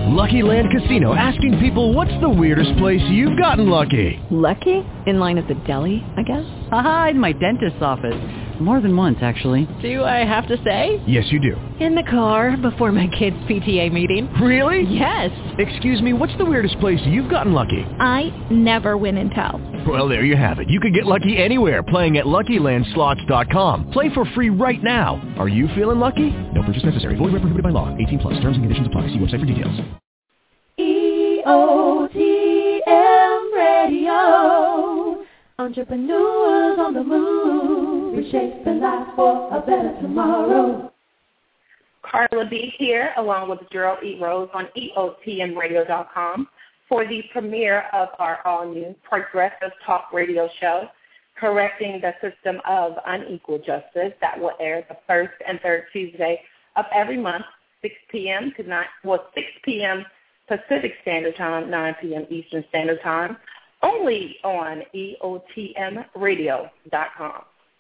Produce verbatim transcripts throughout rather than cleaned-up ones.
Lucky Land Casino, asking people, what's the weirdest place you've gotten lucky? Lucky? In line at the deli, I guess? Aha, in my dentist's office. More than once, actually. Do I have to say? Yes, you do. In the car before my kids' P T A meeting. Really? Yes. Excuse me, what's the weirdest place you've gotten lucky? I never win and tell. Well, there you have it. You can get lucky anywhere, playing at Lucky Land Slots dot com. Play for free right now. Are you feeling lucky? No purchase necessary. Void where prohibited by law. eighteen plus. Terms and conditions apply. See website for details. E O T M Radio. Entrepreneurs on the move, reshaping life for a better tomorrow. Carla B here, along with Gerald E. Rose on E O T M radio dot com for the premiere of our all-new progressive talk radio show, Correcting the System of Unequal Justice, that will air the first and third Tuesday of every month, six p.m. to nine, well, six p.m. Pacific Standard Time, nine p.m. Eastern Standard Time, only on E O T M radio dot com.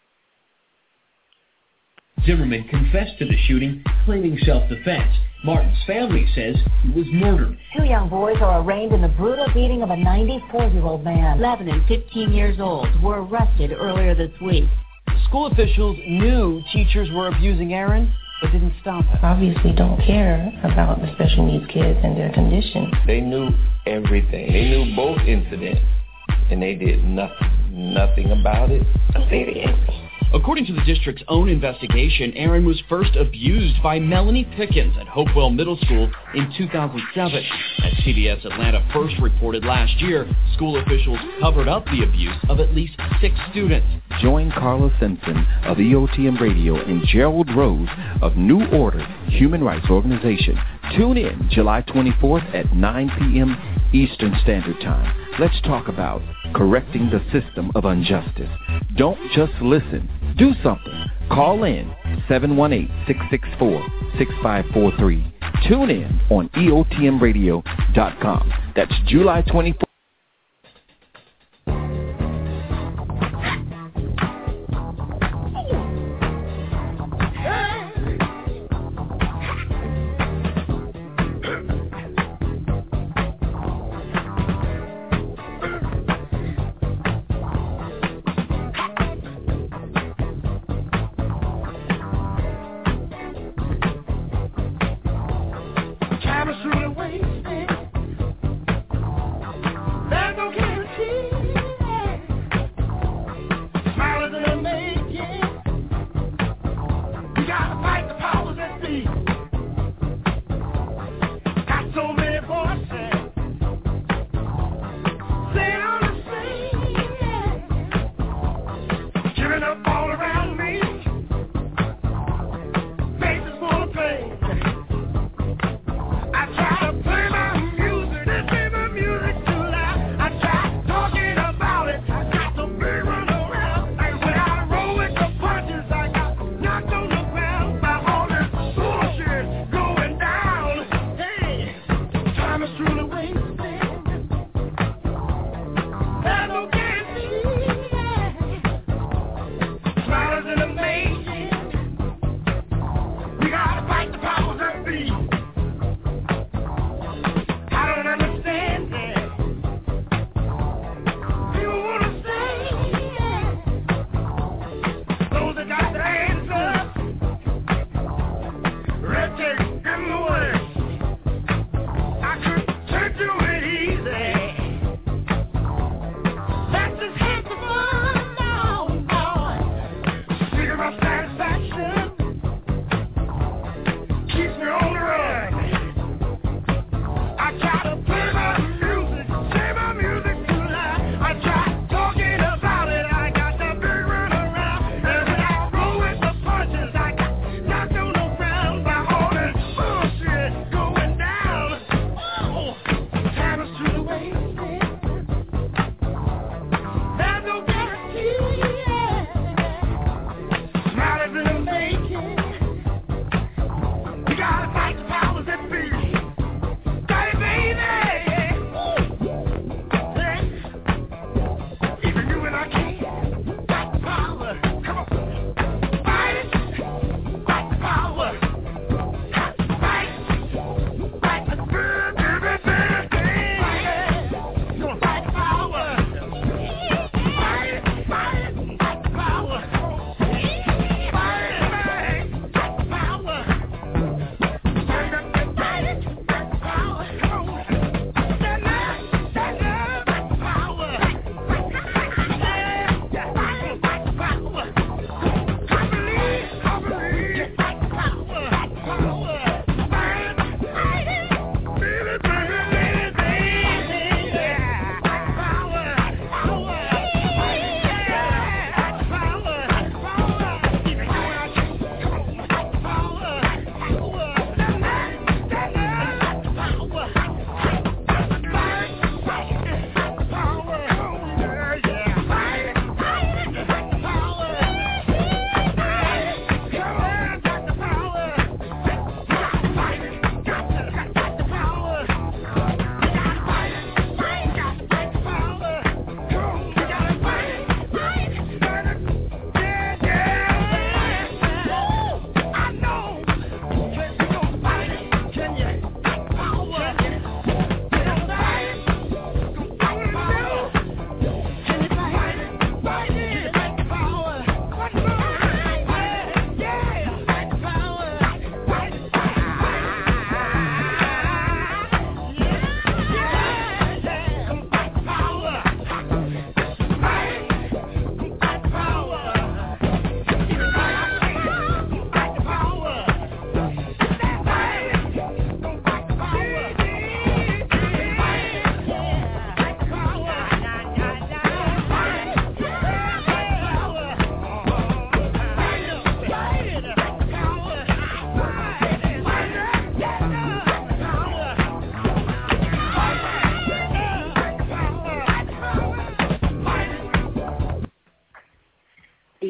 Zimmerman confessed to the shooting, claiming self-defense. Martin's family says he was murdered. Two young boys are arraigned in the brutal beating of a ninety-four-year-old man. eleven and fifteen years old were arrested earlier this week. School officials knew teachers were abusing Aaron, but didn't stop it. Obviously don't care about the special needs kids and their condition. They knew everything. They knew both incidents, and they did nothing, nothing about it. I'm very angry. According to the district's own investigation, Aaron was first abused by Melanie Pickens at Hopewell Middle School in two thousand seven. As C B S Atlanta first reported last year, school officials covered up the abuse of at least six students. Join Carla Simpson of E O T M Radio and Gerald Rose of New Order Human Rights Organization. Tune in July twenty-fourth at nine p.m. Eastern Standard Time. Let's talk about correcting the system of injustice. Don't just listen. Do something. Call in seven one eight, six six four, six five four three. Tune in on E O T M radio dot com. That's July twenty-fourth. I try to play my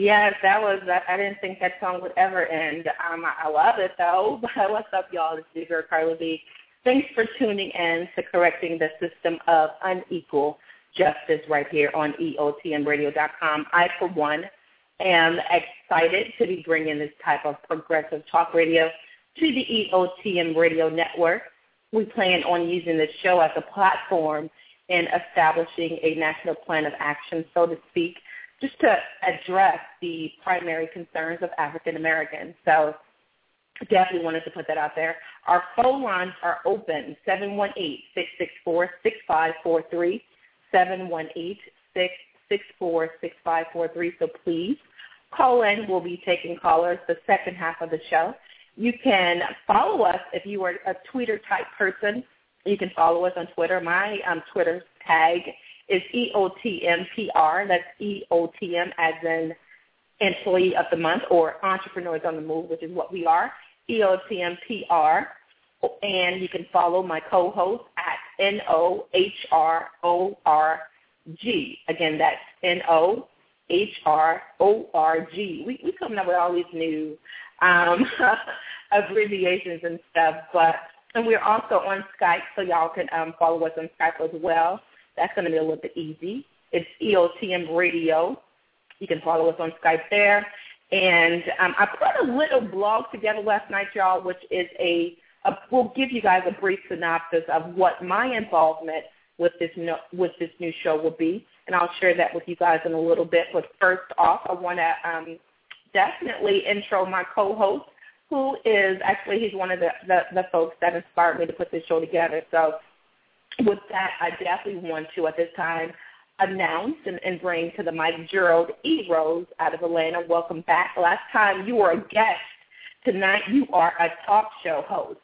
Yes, that was, I didn't think that song would ever end. Um, I, I love it, though. But what's up, y'all? This is your Carla B. Thanks for tuning in to Correcting the System of Unequal Justice right here on E O T M radio dot com. I, for one, am excited to be bringing this type of progressive talk radio to the E O T M radio network. We plan on using this show as a platform in establishing a national plan of action, so to speak, just to address the primary concerns of African Americans. So definitely wanted to put that out there. Our phone lines are open, seven one eight, six six four, six five four three, seven one eight, six six four, six five four three. So please call in. We'll be taking callers the second half of the show. You can follow us if you are a Twitter-type person. You can follow us on Twitter. My um, Twitter tag is E O T M P R. That's E O T M as in Employee of the Month or Entrepreneurs on the Move, which is what we are, E O T M P R. And you can follow my co-host at N O H R O R G. Again, that's N O H R O R G. We we coming up with all these new um, abbreviations and stuff, but and we're also on Skype, so y'all can um, follow us on Skype as well. That's going to be a little bit easy. It's E O T M Radio. You can follow us on Skype there. And um, I put a little blog together last night, y'all, which is a, a we'll give you guys a brief synopsis of what my involvement with this no, with this new show will be, and I'll share that with you guys in a little bit. But first off, I want to um, definitely intro my co-host, who is actually he's one of the, the, the folks that inspired me to put this show together. So with that, I definitely want to at this time announce and, and bring to the mic Gerald E. Rose out of Atlanta. Welcome back. Last time you were a guest. Tonight you are a talk show host.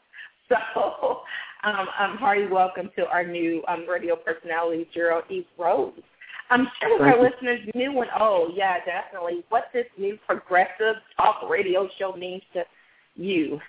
So um, um, hearty welcome to our new um, radio personality, Gerald E. Rose. I'm sure our listeners, new and old, yeah, definitely, what this new progressive talk radio show means to you.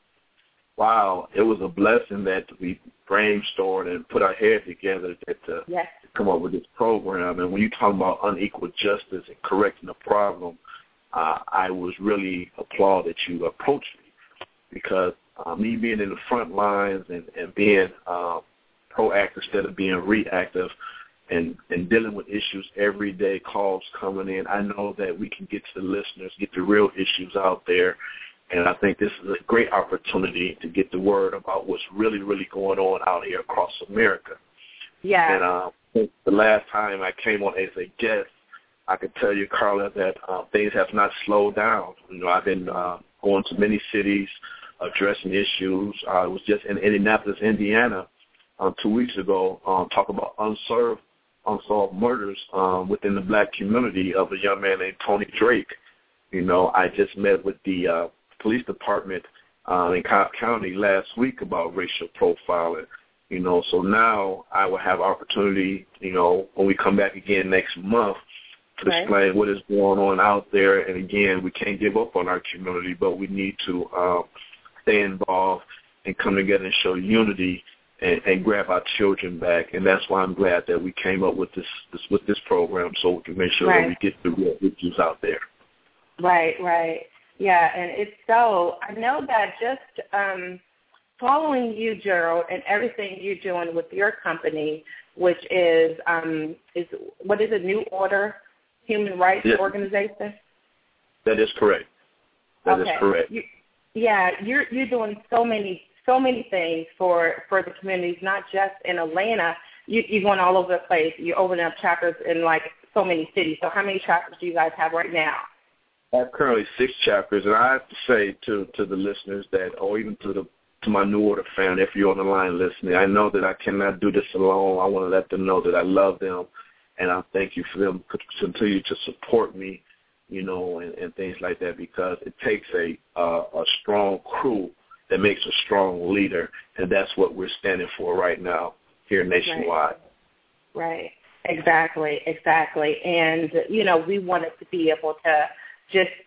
Wow, it was a blessing that we brainstormed and put our head together to, to yes. come up with this program. And when you talk about unequal justice and correcting a problem, uh, I was really applaud that you approached me, because uh, me being in the front lines and, and being uh, proactive instead of being reactive and, and dealing with issues every day, calls coming in, I know that we can get to the listeners, get the real issues out there. And I think this is a great opportunity to get the word about what's really, really going on out here across America. Yeah. And uh, the last time I came on as a guest, I could tell you, Carla, that uh, things have not slowed down. You know, I've been uh, going to many cities, addressing issues. Uh, I was just in Indianapolis, Indiana, um, two weeks ago, um, talking about unsolved, unsolved murders um, within the black community of a young man named Tony Drake. You know, I just met with the uh, police department uh, in Cobb County last week about racial profiling, you know, so now I will have opportunity, you know, when we come back again next month to right. explain what is going on out there. And again, we can't give up on our community, but we need to um, stay involved and come together and show unity and, and grab our children back. And that's why I'm glad that we came up with this, this with this program, so we can make sure right. that we get the real issues out there. Right, right. Yeah, and it's so, I know that just um, following you, Gerald, and everything you're doing with your company, which is, um, is what is it, New Order Human Rights yes. Organization? That is correct. That okay. is correct. You, yeah, you're you're doing so many so many things for, for the communities, not just in Atlanta. You, you're going all over the place. You're opening up chapters in, like, so many cities. So how many chapters do you guys have right now? I have currently six chapters, and I have to say to, to the listeners that, or even to the to my New Order family, if you're on the line listening, I know that I cannot do this alone. I want to let them know that I love them, and I thank you for them to continue to support me, you know, and, and things like that, because it takes a uh, a strong crew that makes a strong leader, and that's what we're standing for right now here nationwide. Right, right. Exactly, exactly. And, you know, we wanted to be able to just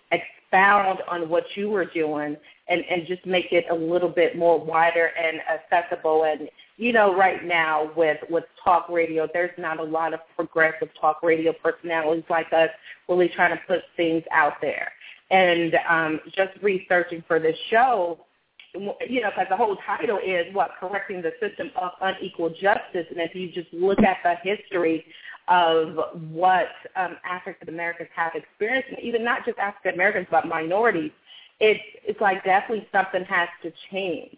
expound on what you were doing and, and just make it a little bit more wider and accessible. And, you know, right now with, with talk radio, there's not a lot of progressive talk radio personalities like us really trying to put things out there. And um, just researching for this show, you know, because the whole title is, what, correcting the system of unequal justice. And if you just look at the history of what um, African Americans have experienced, and even not just African Americans, but minorities, it's, it's like definitely something has to change.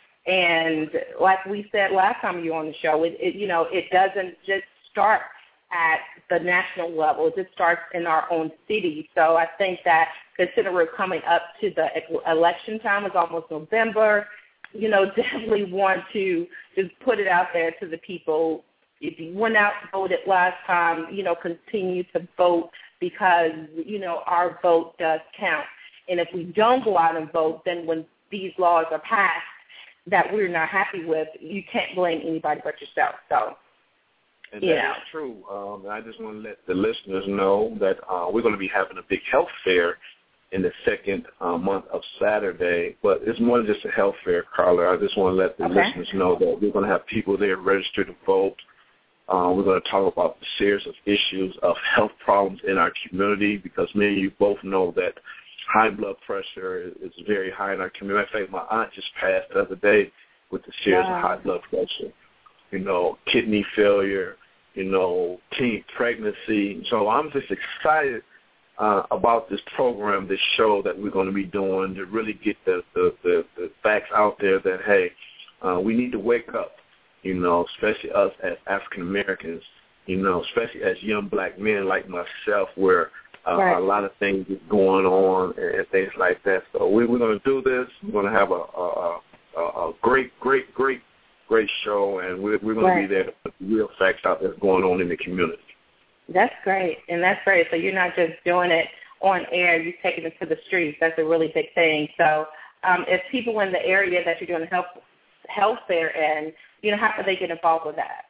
And like we said last time you were on the show, it, it you know, it doesn't just start at the national level. It just starts in our own city. So I think that considering we're coming up to the election time, it's almost November, you know, definitely want to just put it out there to the people. If you went out and voted last time, you know, continue to vote because, you know, our vote does count. And if we don't go out and vote, then when these laws are passed that we're not happy with, you can't blame anybody but yourself. So, and you that know. is true. Um, I just want to let the listeners know that uh, we're going to be having a big health fair in the second uh, month of Saturday. But it's more than just a health fair, Carla. I just want to let the okay. listeners know that we're going to have people there registered to vote. Uh, we're going to talk about the series of issues of health problems in our community because many of you both know that high blood pressure is very high in our community. In fact, my aunt just passed the other day with the series wow. of high blood pressure, you know, kidney failure, you know, teen pregnancy. So I'm just excited uh, about this program, this show that we're going to be doing to really get the, the, the, the facts out there that, hey, uh, we need to wake up, you know, especially us as African Americans, you know, especially as young black men like myself where uh, right. a lot of things is going on and things like that. So we, we're going to do this. We're going to have a, a, a, a great, great, great, great show, and we're, we're going right. to be there to put the real facts out that's going on in the community. That's great, and that's great. So you're not just doing it on air, you're taking it to the streets. That's a really big thing. So um, if people in the area that you're doing the health, health fair in, you know, how can they get involved with that?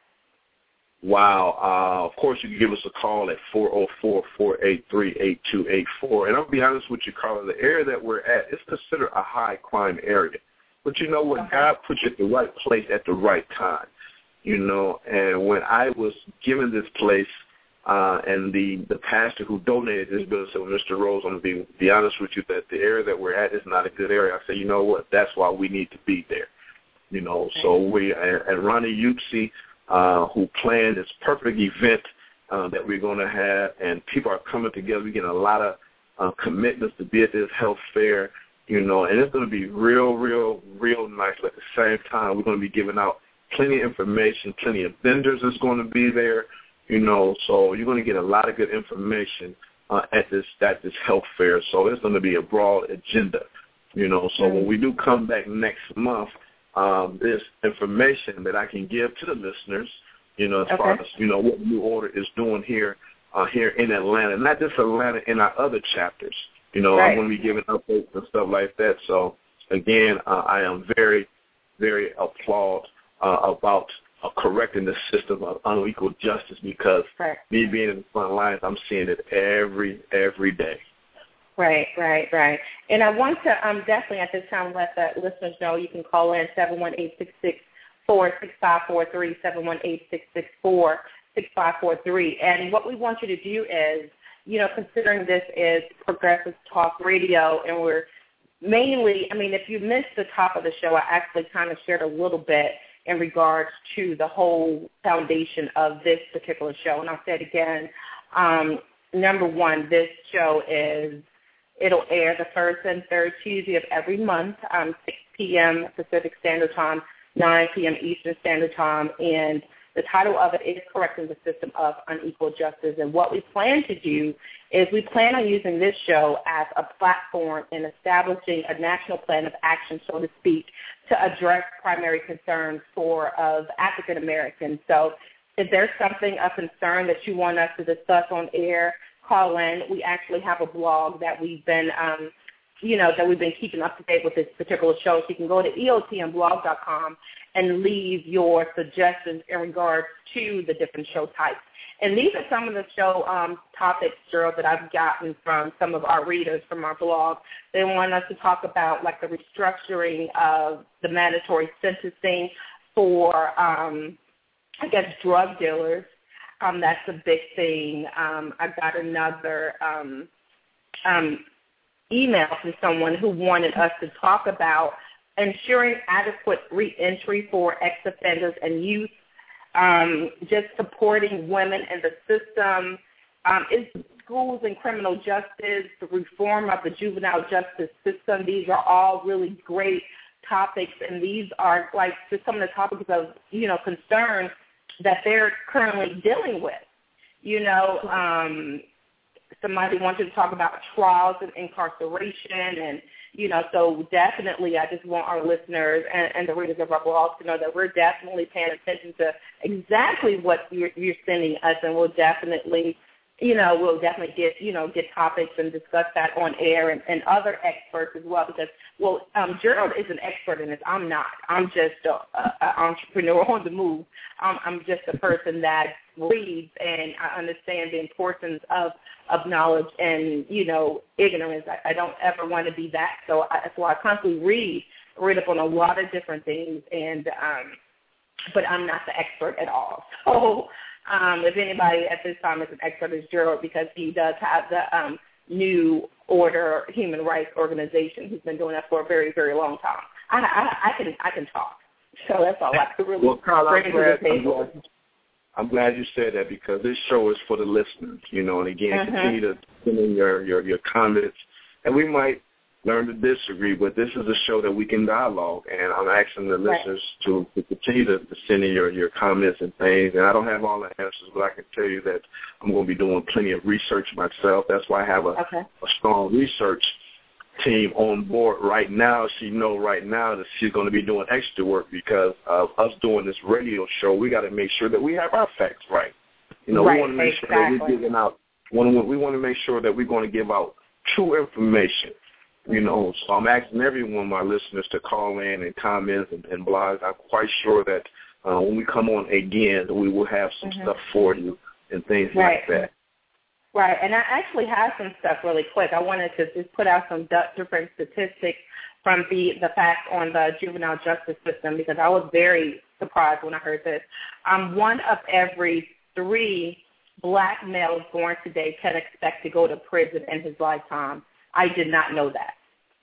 Wow. Uh, of course, you can give us a call at four oh four, four eight three, eight two eight four. And I'll be honest with you, Carla, the area that we're at is considered a high-crime area. But you know what? Okay. God put you at the right place at the right time, you know. And when I was given this place, uh, and the, the pastor who donated this building said, well, Mister Rose, I'm going to be, be honest with you, that the area that we're at is not a good area. I said, you know what? That's why we need to be there, you know. Okay. So we, and, and Ronnie Upsey, uh, who planned this perfect event uh, that we're going to have, and people are coming together. We're getting a lot of uh, commitments to be at this health fair. You know, and it's going to be real, real, real nice. But at the same time, we're going to be giving out plenty of information, plenty of vendors that's going to be there, you know, so you're going to get a lot of good information uh, at this at this health fair. So it's going to be a broad agenda, you know. So mm-hmm. when we do come back next month, um, there's information that I can give to the listeners, you know, as okay. far as, you know, what New Order is doing here, uh, here in Atlanta, not just Atlanta, in our other chapters. You know, right. I'm going to be giving updates and stuff like that. So, again, uh, I am very, very applaud uh, about uh, correcting the system of unequal justice because right. me being in the front lines, I'm seeing it every, every day. Right, right, right. And I want to um, definitely at this time let the listeners know you can call in seven one eight, six six four, six five four three, seven one eight, six six four, six five four three. And what we want you to do is, you know, considering this is Progressive Talk Radio, and we're mainly, I mean, if you missed the top of the show, I actually kind of shared a little bit in regards to the whole foundation of this particular show. And I'll say it again. Um, number one, this show is, it'll air the first and third Tuesday of every month, um, six p.m. Pacific Standard Time, nine p.m. Eastern Standard Time, and the title of it is Correcting the System of Unequal Justice. And what we plan to do is we plan on using this show as a platform in establishing a national plan of action, so to speak, to address primary concerns for of African Americans. So if there's something of concern that you want us to discuss on air, call in. We actually have a blog that we've been um, you know, that we've been keeping up to date with this particular show. So you can go to E O T M blog dot com and leave your suggestions in regards to the different show types. And these are some of the show um, topics, Gerald, that I've gotten from some of our readers from our blog. They want us to talk about, like, the restructuring of the mandatory sentencing for, um, I guess, drug dealers. Um, that's a big thing. Um, I got another um, um, email from someone who wanted us to talk about ensuring adequate reentry for ex-offenders and youth, um, just supporting women in the system, um, is schools and criminal justice, the reform of the juvenile justice system. These are all really great topics, and these are like just some of the topics of, you know, concern that they're currently dealing with. You know, um, somebody wanted to talk about trials and incarceration, and, you know, so definitely I just want our listeners and, and the readers of our blog to know that we're definitely paying attention to exactly what you're, you're sending us, and we'll definitely, you know, we'll definitely get, you know, get topics and discuss that on air, and, and other experts as well, because, well, um, Gerald is an expert in this. I'm not. I'm just an entrepreneur on the move. Um, I'm just a person that reads, and I understand the importance of, of knowledge and, you know, ignorance. I, I don't ever want to be that, so I, so I constantly read, read up on a lot of different things, and um, but I'm not the expert at all. So um, if anybody at this time is an expert, it's Gerald, because he does have the um, New Order Human Rights Organization. He's been doing that for a very, very long time. I, I, I can I can talk, so that's all I can really well, Carl, bring I'm to glad, the table. I'm glad, I'm glad you said that, because this show is for the listeners, you know, and again, Mm-hmm. continue to send in your, your, your comments, and we might learn to disagree, but this is a show that we can dialogue, and I'm asking the Right. listeners to, to continue to, to send in your, your comments and things, and I don't have all the answers, but I can tell you that I'm going to be doing plenty of research myself. That's why I have a, Okay. a strong research team on board right now. She know right now that she's going to be doing extra work because of us doing this radio show. We got to make sure that we have our facts right. You know, Right, we want to make exactly. sure that we're giving out. We want to make sure that we're going to give out true information. You know, so I'm asking everyone, my listeners, to call in and comment and, and blogs. I'm quite sure that uh, when we come on again, we will have some Mm-hmm. stuff for you and things Right. like that. Right, and I actually have some stuff really quick. I wanted to just put out some different statistics from the, the facts on the juvenile justice system, because I was very surprised when I heard this. Um, one of every three black males born today can expect to go to prison in his lifetime. I did not know that.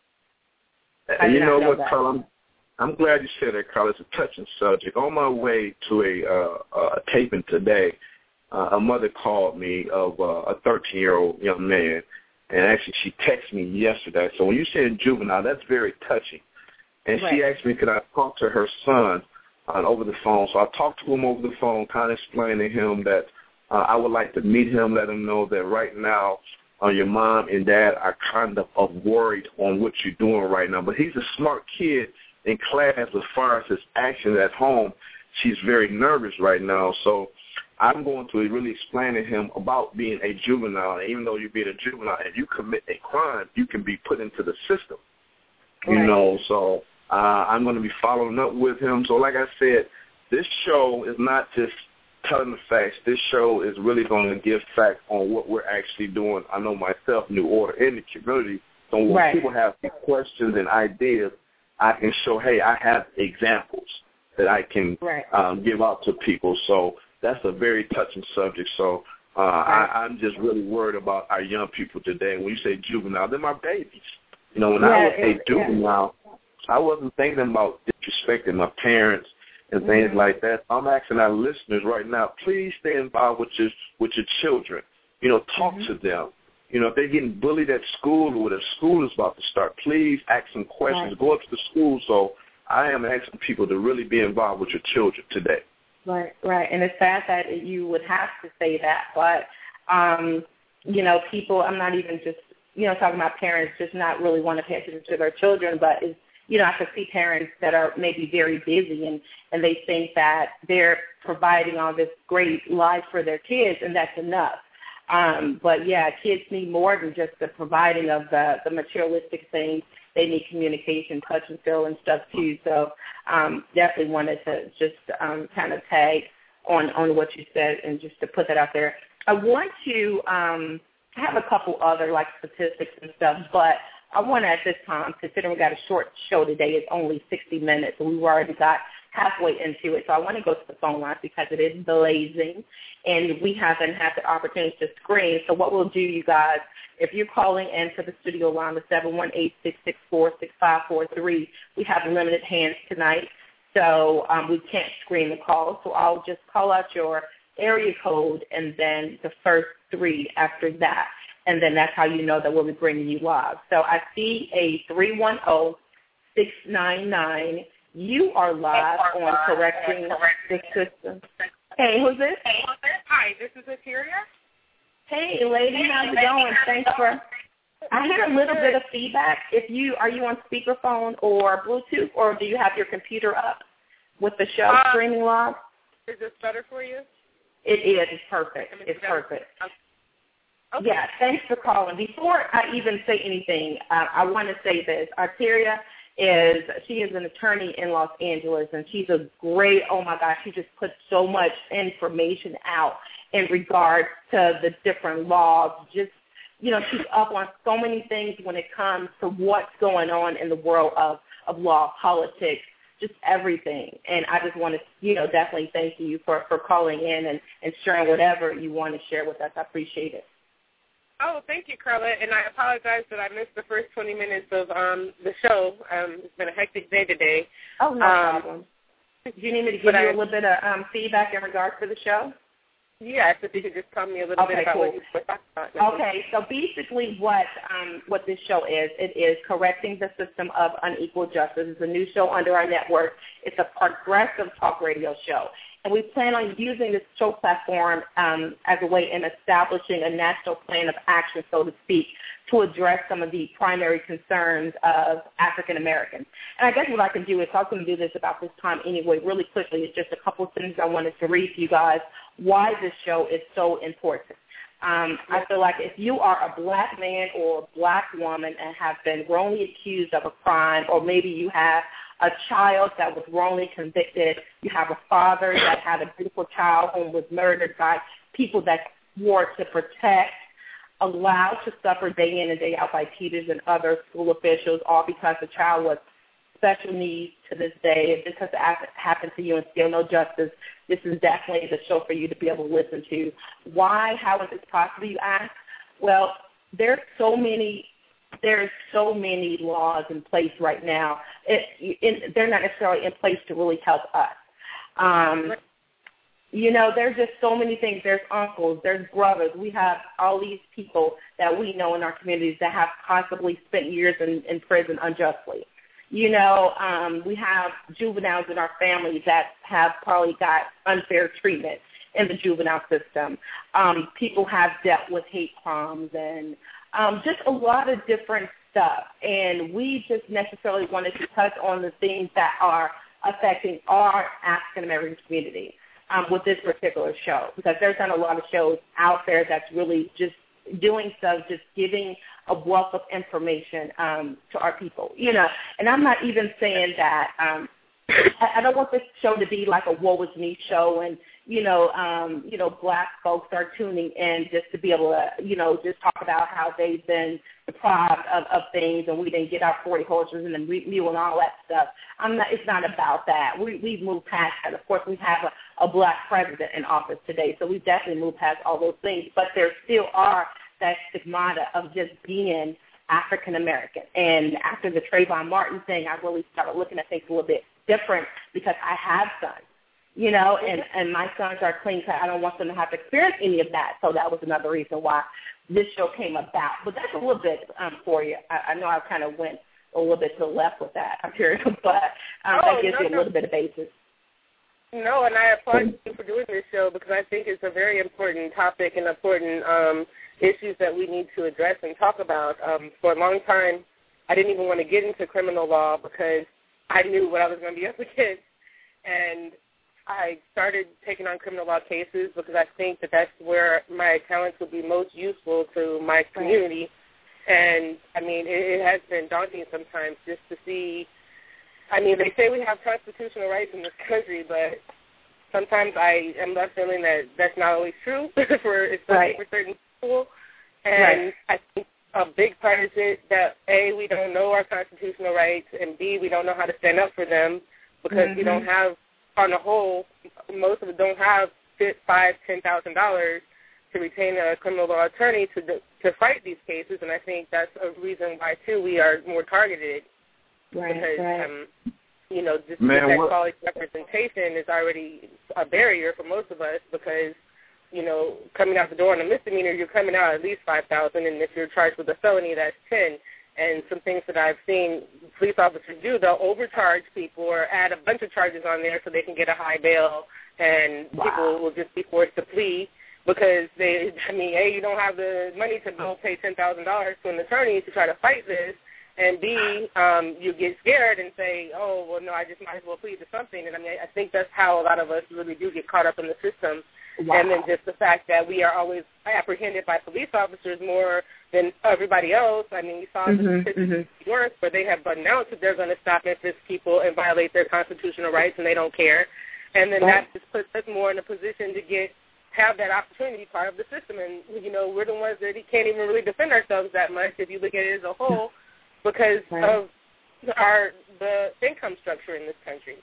I And did you not know know what, that. Carl? I'm, I'm glad you said that, Carl. It's a touching subject. On my way to a, uh, a taping today, uh, a mother called me of uh, a thirteen-year-old young man, and actually she texted me yesterday. So when you said juvenile, that's very touching. And Right. she asked me could I talk to her son uh, over the phone. So I talked to him over the phone, kind of explaining to him that uh, I would like to meet him, let him know that right now uh, your mom and dad are kind of, of worried on what you're doing right now. But he's a smart kid in class as far as his actions at home. She's very nervous right now. So I'm going to really explain to him about being a juvenile. And even though you're being a juvenile and you commit a crime, you can be put into the system. You Right. know, so uh, I'm going to be following up with him. So like I said, this show is not just telling the facts. This show is really going to give facts on what we're actually doing. I know myself, New Order, in the community. So when Right. people have questions and ideas, I can show, hey, I have examples that I can Right. um, give out to people. So that's a very touching subject. So uh, Right. I, I'm just really worried about our young people today. When you say juvenile, they're my babies. You know, when Yeah, I was it- a juvenile, I wasn't thinking about disrespecting my parents and things Mm-hmm. like that. I'm asking our listeners right now, please stay involved with your with your children. You know, talk Mm-hmm. to them. You know, if they're getting bullied at school or the school is about to start, please ask them questions. Right. Go up to the school. So I am asking people to really be involved with your children today. Right, right. And it's sad that you would have to say that, but, um, you know, people, I'm not even just, you know, talking about parents just not really want to pay attention to their children, but, is, you know, I could see parents that are maybe very busy and, and they think that they're providing all this great life for their kids and that's enough. Um, but, yeah, kids need more than just the providing of the, the materialistic things. They need communication, touch and feel and stuff too. So um, definitely wanted to just um, kind of tag on, on what you said, and just to put that out there. I want to um, have a couple other, like, statistics and stuff, but I want to, at this time, considering we got a short show today, it's only sixty minutes, and we've already got halfway into it, so I want to go to the phone lines because it is blazing, and we haven't had the opportunity to screen. So what we'll do, you guys, if you're calling into the studio line, the seven one eight, six six four, six five four three, we have limited hands tonight, so um, we can't screen the call. So I'll just call out your area code and then the first three after that, and then that's how you know that we'll be bringing you live. So I see a three one zero, six nine nine. You are live on Correcting the System. Hey, who's this? Hey, who's this? Hi, this is Eteria. Hey, lady, how's it going? Thanks for. I hear a little bit of feedback. If you are you on speakerphone or Bluetooth, or do you have your computer up with the show uh, streaming live? Is this better for you? It is. It's perfect. It's perfect. Okay. Yeah, thanks for calling. Before I even say anything, uh, I want to say this. Arteria is, she is an attorney in Los Angeles, and she's a great, oh my gosh, she just puts so much information out in regards to the different laws. Just, you know, she's up on so many things when it comes to what's going on in the world of, of law, politics, just everything. And I just want to, you know, definitely thank you for, for calling in and, and sharing whatever you want to share with us. I appreciate it. Oh, thank you, Carla, and I apologize that I missed the first twenty minutes of um, the show. Um, it's been a hectic day today. Oh, no um, problem. Do you need me to give you I, a little bit of um, feedback in regards to the show? Yes, if you could just tell me a little okay, bit about cool. what you were talking about. Okay, so basically what um, what this show is, it is Correcting the System of Unequal Justice. It's a new show under our network. It's a progressive talk radio show. And we plan on using this show platform um, as a way in establishing a national plan of action, so to speak, to address some of the primary concerns of African Americans. And I guess what I can do is, I was going to do this about this time anyway, really quickly. It's just a couple of things I wanted to read to you guys why this show is so important. Um, I feel like if you are a black man or a black woman and have been wrongly accused of a crime, or maybe you have a child that was wrongly convicted, you have a father that had a beautiful child who was murdered by people that swore to protect, allowed to suffer day in and day out by teachers and other school officials, all because the child was special needs to this day. If this has happened to you and still no justice, this is definitely the show for you to be able to listen to. Why? How is this possible, you ask? Well, there's so many There's so many laws in place right now. It, it, they're not necessarily in place to really help us. Um, you know, there's just so many things. There's uncles, there's brothers. We have all these people that we know in our communities that have possibly spent years in, in prison unjustly. You know, um, we have juveniles in our families that have probably got unfair treatment in the juvenile system. Um, people have dealt with hate crimes and Um, just a lot of different stuff, and we just necessarily wanted to touch on the things that are affecting our African-American community um, with this particular show, because there's not a lot of shows out there that's really just doing so, just giving a wealth of information um, to our people, you know. And I'm not even saying that um, I, I don't want this show to be like a woe is me show and, you know, um, you know, black folks are tuning in just to be able to, you know, just talk about how they've been deprived of, of things and we didn't get our forty horses and the mule and all that stuff. I'm not, it's not about that. We, we've moved past that. Of course, we have a, a black president in office today, so we've definitely moved past all those things. But there still are that stigmata of just being African American. And after the Trayvon Martin thing, I really started looking at things a little bit different because I have sons. You know, and, and my sons are clean cut. I don't want them to have to experience any of that. So that was another reason why this show came about. But that's a little bit um, for you. I, I know I kind of went a little bit to the left with that, I'm curious, but um, oh, that gives no, you a little no. bit of basis. No, and I applaud you for doing this show because I think it's a very important topic and important um, issues that we need to address and talk about. Um, for a long time, I didn't even want to get into criminal law because I knew what I was going to be up against. And I started taking on criminal law cases because I think that that's where my talents would be most useful to my community. And, I mean, it, it has been daunting sometimes just to see. I mean, they say we have constitutional rights in this country, but sometimes I am left feeling that that's not always true for especially right. for certain people. And right. I think a big part is it that, A, we don't know our constitutional rights, and B, we don't know how to stand up for them because mm-hmm. we don't have, on the whole, most of us don't have five, ten thousand dollars to retain a criminal law attorney to to fight these cases, and I think that's a reason why too we are more targeted. Right, because right. Um, you know, just Man, that what? quality representation is already a barrier for most of us because, you know, coming out the door on a misdemeanor, you're coming out at least five thousand, and if you're charged with a felony, that's ten. And some things that I've seen police officers do, they'll overcharge people or add a bunch of charges on there so they can get a high bail, and wow. people will just be forced to plea because they, I mean, A, you don't have the money to go pay ten thousand dollars to an attorney to try to fight this, and B, um, you get scared and say, oh, well, no, I just might as well plead to something. And I mean, I think that's how a lot of us really do get caught up in the system. Wow. And then just the fact that we are always apprehended by police officers more than everybody else. I mean, we saw mm-hmm, the statistics mm-hmm. in New York where they have announced that they're going to stop and frisk people and violate their constitutional rights, and they don't care. And then right. that just puts us more in a position to get have that opportunity to be part of the system. And, you know, we're the ones that can't even really defend ourselves that much if you look at it as a whole because right. of our the income structure in this country.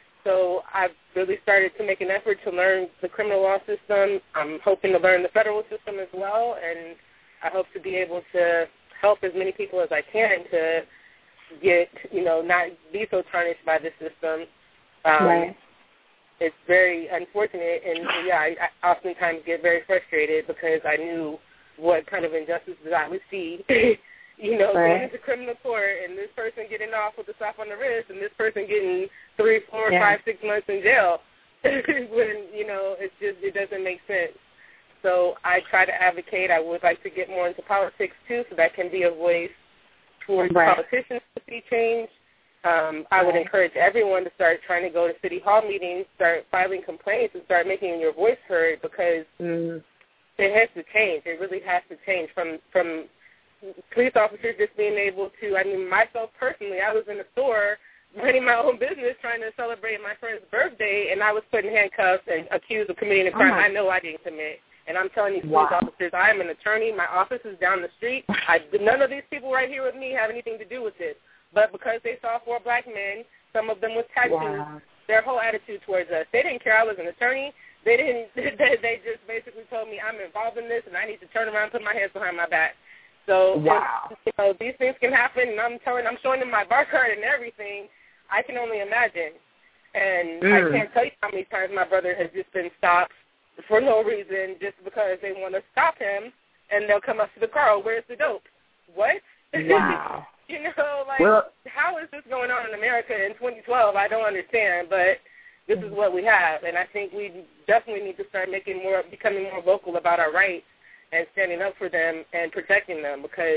So I've really started to make an effort to learn the criminal law system. I'm hoping to learn the federal system as well, and I hope to be able to help as many people as I can to get, you know, not be so tarnished by the system. Um, right. It's very unfortunate, and, yeah, I, I oftentimes get very frustrated because I knew what kind of injustices I would see. You know, right. going into criminal court and this person getting off with a slap on the wrist and this person getting three, four, yeah. five, six months in jail when, you know, it's just, it doesn't make sense. So I try to advocate. I would like to get more into politics, too, so that can be a voice for right. politicians to see change. Um, I would right. encourage everyone to start trying to go to city hall meetings, start filing complaints, and start making your voice heard because mm. it has to change. It really has to change from from police officers just being able to, I mean, myself personally, I was in a store running my own business trying to celebrate my friend's birthday, and I was put in handcuffs and accused of committing a crime oh I know I didn't commit. And I'm telling these wow. police officers, I am an attorney. My office is down the street. I, none of these people right here with me have anything to do with this. But because they saw four black men, some of them with tattoos, wow. their whole attitude towards us, they didn't care I was an attorney. They didn't. They, they just basically told me I'm involved in this and I need to turn around and put my hands behind my back. So, wow. if, you know, these things can happen, and I'm telling, I'm showing them my bar card and everything. I can only imagine. And mm. I can't tell you how many times my brother has just been stopped for no reason just because they want to stop him, and they'll come up to the car, oh, where's the dope? What? Wow. You know, like, well, how is this going on in America in twenty twelve? I don't understand, but this is what we have, and I think we definitely need to start making more, becoming more vocal about our rights and standing up for them and protecting them because,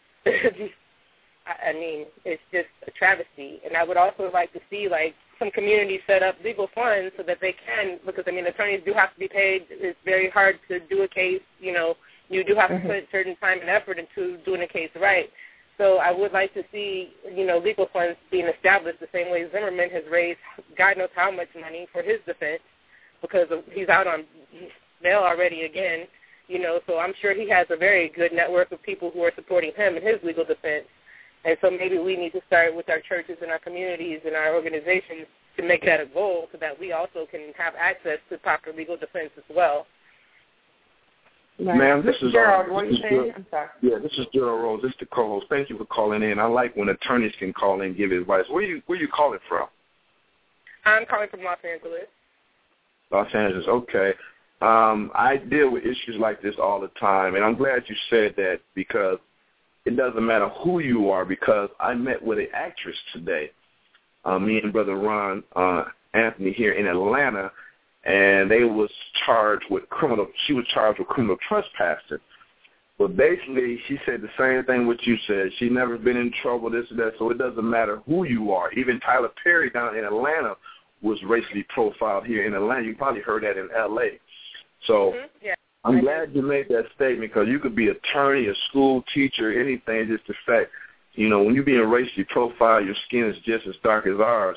I mean, it's just a travesty. And I would also like to see, like, some communities set up legal funds so that they can, because, I mean, attorneys do have to be paid. It's very hard to do a case. You know, you do have mm-hmm. to put certain time and effort into doing a case right. So I would like to see, you know, legal funds being established the same way Zimmerman has raised God knows how much money for his defense because of, he's out on bail already again. You know, so I'm sure he has a very good network of people who are supporting him in his legal defense. And so maybe we need to start with our churches and our communities and our organizations to make that a goal so that we also can have access to proper legal defense as well. Right. Ma'am, this, this is Gerald. uh, What are you saying? I'm sorry. Yeah, this is Gerald Rose. This is the co-host. Thank you for calling in. I like when attorneys can call in and give advice. Where you where you calling from? I'm calling from Los Angeles. Los Angeles. Okay. Um, I deal with issues like this all the time, and I'm glad you said that because it doesn't matter who you are. Because I met with an actress today, uh, me and Brother Ron uh, Anthony here in Atlanta. And they was charged with criminal, she was charged with criminal trespassing. But basically, she said the same thing what you said. She never been in trouble, this and that, so it doesn't matter who you are. Even Tyler Perry down in Atlanta was racially profiled here in Atlanta. You probably heard that in L A. So mm-hmm. yeah. I'm glad you made that statement because you could be an attorney, a school teacher, anything, just the fact, you know, when you're being racially profiled, your skin is just as dark as ours.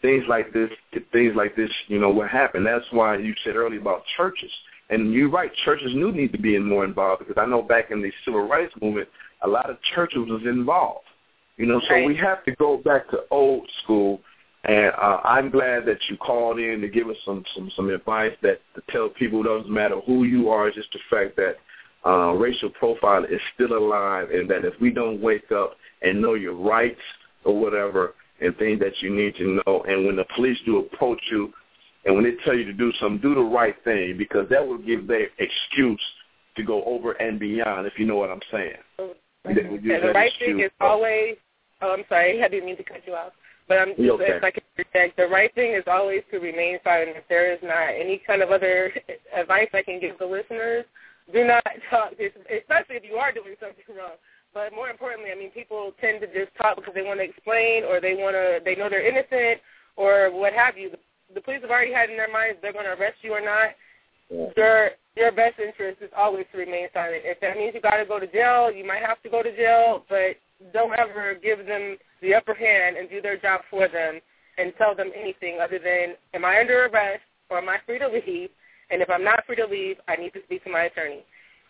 things like this, things like this, you know, what happened. That's why you said earlier about churches. And you're right, churches do need to be more involved, because I know back in the civil rights movement, a lot of churches was involved. You know, so right. we have to go back to old school. And uh, I'm glad that you called in to give us some, some, some advice that to tell people it doesn't matter who you are, it's just the fact that uh, racial profile is still alive, and that if we don't wake up and know your rights or whatever and things that you need to know, and when the police do approach you and when they tell you to do something, do the right thing, because that will give their excuse to go over and beyond, if you know what I'm saying. Mm-hmm. Yeah, the right thing is always, oh, I'm sorry, I didn't mean to cut you off. But I'm just, okay. if I can interject, the right thing is always to remain silent. If there is not any kind of other advice I can give the listeners, do not talk, especially if you are doing something wrong. But more importantly, I mean, people tend to just talk because they want to explain, or they want to, they know they're innocent, or what have you. The police have already had in their minds they're going to arrest you or not. Yeah. Your your best interest is always to remain silent. If that means you got to go to jail, you might have to go to jail, but don't ever give them the upper hand and do their job for them and tell them anything other than, am I under arrest or am I free to leave? And if I'm not free to leave, I need to speak to my attorney.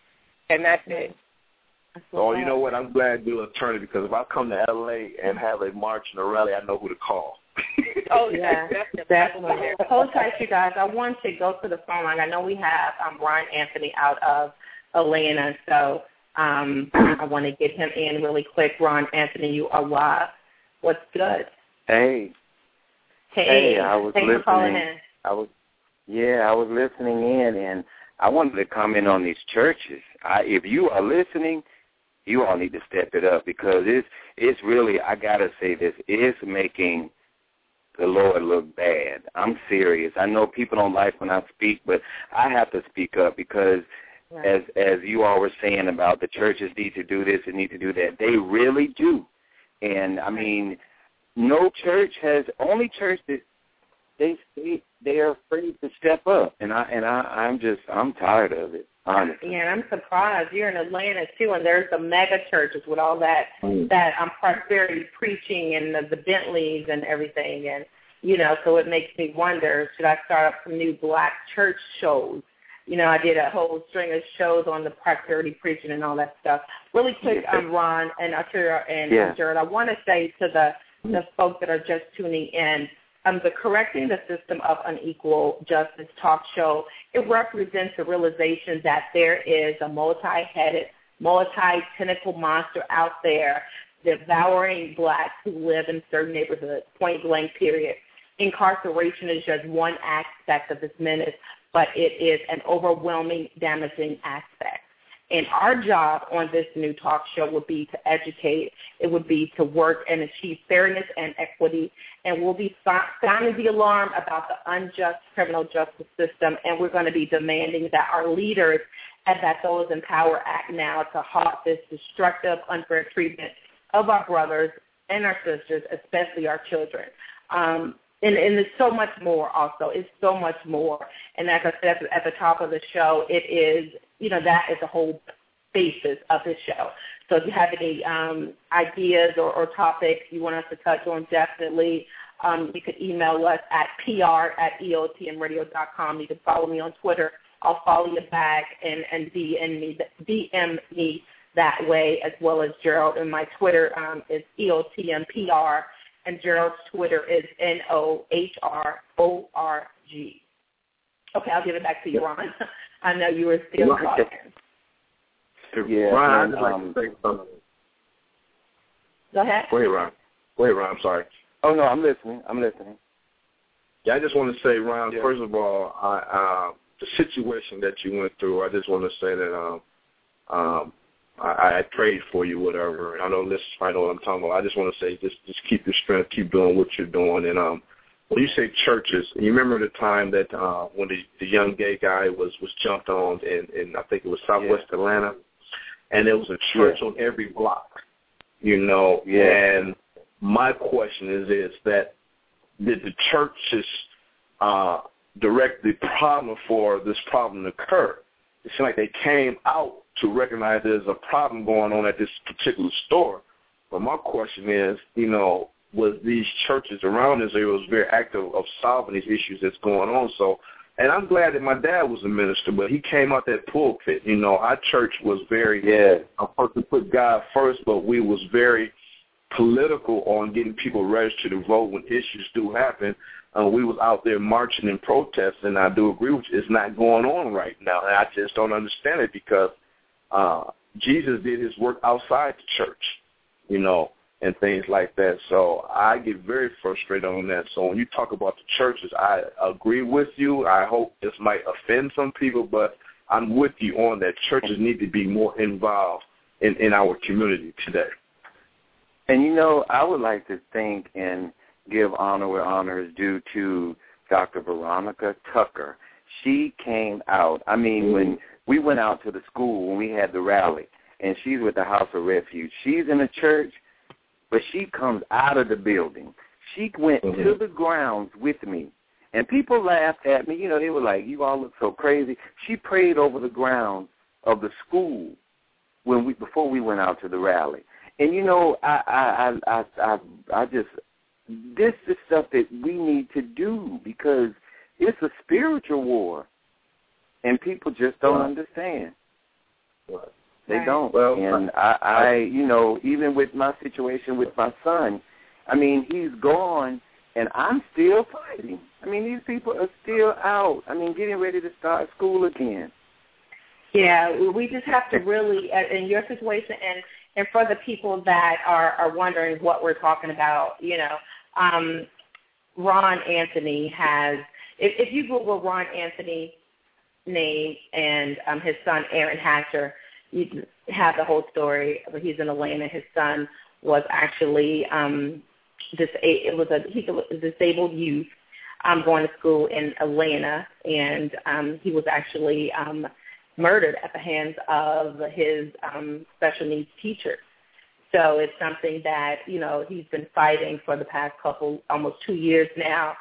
And that's it. Oh, you know what? I'm glad you're an attorney, because if I come to L A and have a march and a rally, I know who to call. Oh, yeah, definitely. Hold tight, you guys. I want to go to the phone line. I know we have um, Ron Anthony out of Atlanta, so um, I want to get him in really quick. Ron Anthony, you are live. What's good? Hey. Hey, hey I was thanks listening. for calling in. I was, yeah, I was listening in, and I wanted to comment on these churches. I, if you are listening, you all need to step it up, because it's it's really, I gotta say this, it's making the Lord look bad. I'm serious. I know people don't like when I speak, but I have to speak up, because right. as as you all were saying about the churches need to do this and need to do that, they really do. And I mean, no church has, only church that they they they are afraid to step up, and I and I I'm just I'm tired of it. Honestly. Yeah, and I'm surprised. You're in Atlanta too, and there's the mega churches with all that mm. that um, prosperity preaching and the, the Bentleys and everything, and you know, so it makes me wonder: should I start up some new black church shows? You know, I did a whole string of shows on the prosperity preaching and all that stuff. Really quick, yeah. um, Ron and Arturo and yeah. Jared, I want to say to the the folks that are just tuning in. Um, the Correcting the System of Unequal Justice talk show, it represents the realization that there is a multi-headed, multi-tentacle monster out there devouring blacks who live in certain neighborhoods, point blank, period. Incarceration is just one aspect of this menace, but it is an overwhelming, damaging aspect. And our job on this new talk show would be to educate. It would be to work and achieve fairness and equity. And we'll be sounding the alarm about the unjust criminal justice system. And we're going to be demanding that our leaders and that those in power act now to halt this destructive, unfair treatment of our brothers and our sisters, especially our children. Um, and, and there's so much more also. It's so much more. And as I said at the top of the show, it is, you know, that is the whole basis of this show. So if you have any um, ideas or, or topics you want us to touch on, definitely um, you could email us at P R at E O T M radio dot com. You can follow me on Twitter. I'll follow you back and, and D M me, D M me that way, as well as Gerald. And my Twitter um, is E O T M P R, and Gerald's Twitter is N O H R O R G. Okay, I'll give it back to you, Ron. I know you were still talking. Yeah, Ron, and, I'd like um, to say something. Go ahead. Go ahead, Ron. Go ahead, Ron. I'm sorry. Oh, no, I'm listening. I'm listening. Yeah, I just want to say, Ron, yeah. first of all, I, uh, the situation that you went through, I just want to say that um, um, I, I prayed for you, whatever. I know listeners might know what I'm talking about. I just want to say just, just keep your strength, keep doing what you're doing. And um, when you say churches, you remember the time that uh, when the, the young gay guy was, was jumped on in, in, I think it was Southwest yeah. Atlanta, and there was a church yeah. on every block, you know. Yeah. And my question is, is that did the churches uh, direct the problem for this problem to occur? It seemed like they came out to recognize there's a problem going on at this particular store. But my question is, you know, was these churches around Israel was very active of solving these issues that's going on. So, and I'm glad that my dad was a minister, but he came out that pulpit. You know, our church was very, yeah, a person put God first, but we was very political on getting people registered to vote when issues do happen. Uh, we was out there marching and protesting, and I do agree with you. It's not going on right now, and I just don't understand it because uh, Jesus did his work outside the church, you know, and things like that. So I get very frustrated on that. So when you talk about the churches, I agree with you. I hope this might offend some people, but I'm with you on that. Churches need to be more involved in, in our community today. And, you know, I would like to think and give honor where honor is due to Doctor Veronica Tucker. She came out. I mean, mm-hmm. when we went out to the school, when we had the rally, and she's with the House of Refuge. She's in the church, but she comes out of the building. She went mm-hmm. to the grounds with me, and people laughed at me. You know, they were like, you all look so crazy. She prayed over the grounds of the school when we before we went out to the rally. And, you know, I, I, I, I, I just, this is stuff that we need to do because it's a spiritual war, and people just don't right. understand. Right. They right. don't. Well, and I, I, you know, even with my situation with my son, I mean, he's gone, and I'm still fighting. I mean, these people are still out. I mean, getting ready to start school again. Yeah, we just have to really, in your situation, and And for the people that are, are wondering what we're talking about, you know, um, Ron Anthony has, if, if you Google Ron Anthony's name and um, his son, Aaron Hatcher, you have the whole story. He's in Atlanta. His son was actually, um, dis- it was a, he's a disabled youth um, going to school in Atlanta, and um, he was actually um murdered at the hands of his um, special needs teacher. So it's something that, you know, he's been fighting for the past couple, almost two years now.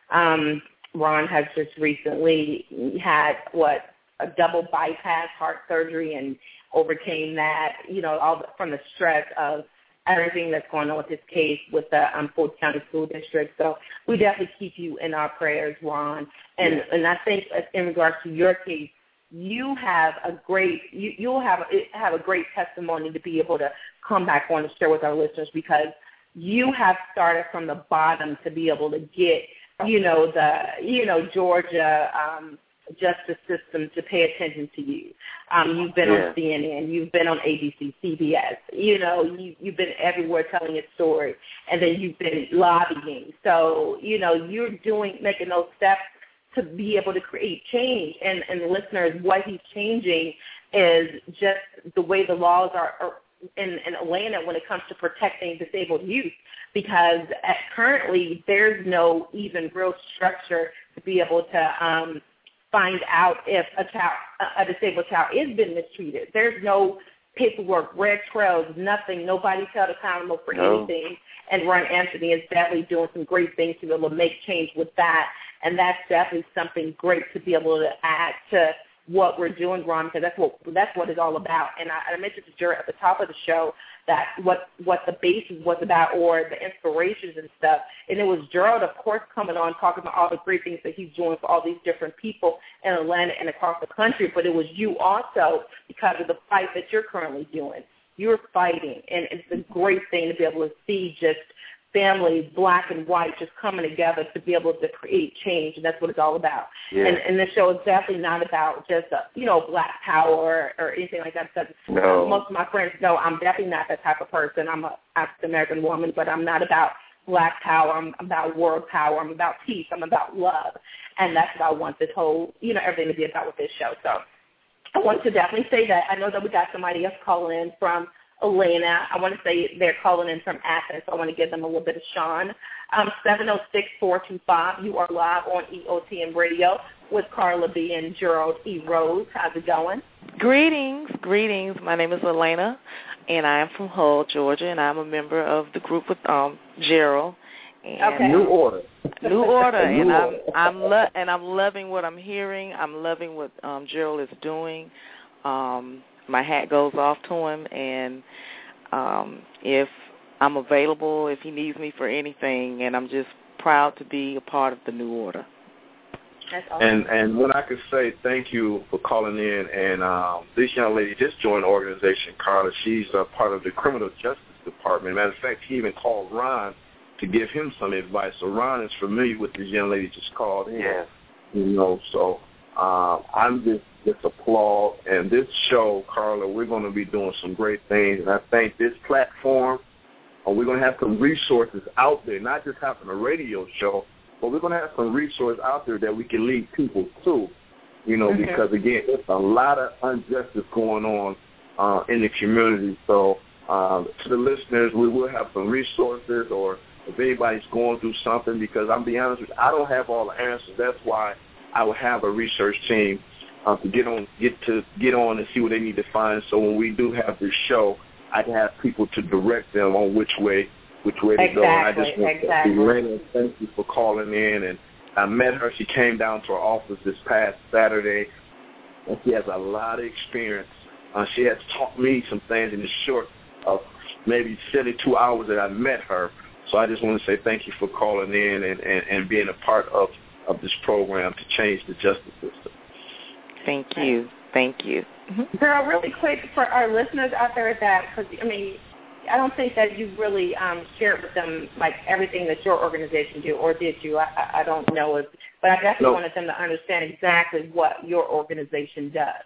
Um, Ron has just recently had, what, a double bypass heart surgery and overcame that, you know, all the, from the stress of everything that's going on with his case with the um, Fulton County School District. So we definitely keep you in our prayers, Ron. And, yeah. and I think in regards to your case, you have a great you you'll have have a great testimony to be able to come back on and share with our listeners because you have started from the bottom to be able to get you know the you know Georgia um, justice system to pay attention to you. Um, you've been yeah. on C N N, you've been on A B C, C B S. You know you you've been everywhere telling your story, and then you've been lobbying. So you know you're doing making those steps to be able to create change. And, and listeners, what he's changing is just the way the laws are, are in, in Atlanta when it comes to protecting disabled youth, because at, currently there's no even real structure to be able to um, find out if a child, a disabled child is being mistreated. There's no paperwork, red trails, nothing, nobody's held accountable for no. anything. And Ron Anthony is definitely doing some great things to be able to make change with that. And that's definitely something great to be able to add to what we're doing, Ron, because that's what that's what it's all about. And I, I mentioned to Jared at the top of the show that what what the basis was about or the inspirations and stuff. And it was Gerald, of course, coming on talking about all the great things that he's doing for all these different people in Atlanta and across the country. But it was you also because of the fight that you're currently doing. You're fighting, and it's a great thing to be able to see just families, black and white, just coming together to be able to create change, and that's what it's all about. Yeah. And, and the show is definitely not about just, a, you know, black power or, or anything like that. Because no. most of my friends know I'm definitely not that type of person. I'm an African-American woman, but I'm not about black power. I'm about world power. I'm about peace. I'm about love. And that's what I want this whole, you know, everything to be about with this show. So I want to definitely say that. I know that we got somebody else calling in from Atlanta. I want to say they're calling in from Athens, so I want to give them a little bit of Sean. Um, seven oh six, four two five, you are live on E O T M Radio with Carla B. and Gerald E. Rose. How's it going? Greetings, greetings. My name is Elena, and I am from Hull, Georgia, and I'm a member of the group with um, Gerald. And okay. New Order. New Order, New and order. I'm I'm lo- and I'm loving what I'm hearing. I'm loving what um, Gerald is doing. Um, my hat goes off to him, and um, if I'm available if he needs me for anything, and I'm just proud to be a part of the New Order. That's awesome. And and what I could say, thank you for calling in. And um, this young lady just joined the organization, Carla. She's a part of the Criminal Justice Department. Matter of fact, he even called Ron to give him some advice. So Ron is familiar with this young lady just called in. Yeah. You know, so um, I'm just, just applaud. And this show, Carla, we're going to be doing some great things. And I think this platform, uh, we're going to have some resources out there, not just having a radio show, but we're going to have some resources out there that we can lead people to, you know, mm-hmm. because, again, there's a lot of injustice going on uh, in the community. So uh, to the listeners, we will have some resources, or if anybody's going through something, because I'm be honest with you, I don't have all the answers. That's why I will have a research team uh, to get on, get to get on and see what they need to find. So when we do have this show, I can have people to direct them on which way, which way to exactly, go. And I just want exactly. to Lorena, thank you for calling in. And I met her. She came down to our office this past Saturday, and she has a lot of experience. Uh, she has taught me some things in the short of maybe seventy-two hours that I met her. So I just want to say thank you for calling in and, and, and being a part of, of this program to change the justice system. Thank you. Thank you. Mm-hmm. Girl, really quick for our listeners out there that, because, I mean, I don't think that you really um, shared with them, like, everything that your organization do, or did you? I, I don't know. If, but I definitely no. wanted them to understand exactly what your organization does.